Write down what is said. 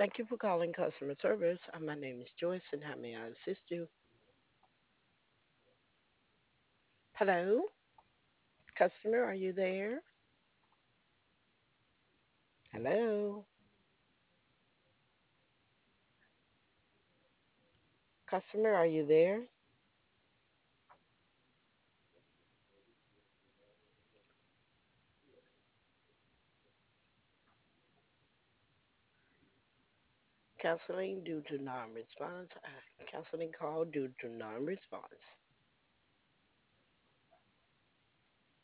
Thank you for calling customer service. My name is Joyce, and how may I assist you? Hello, customer, are you there? Hello, customer, are you there? Canceling due to non-response. Canceling call due to non-response.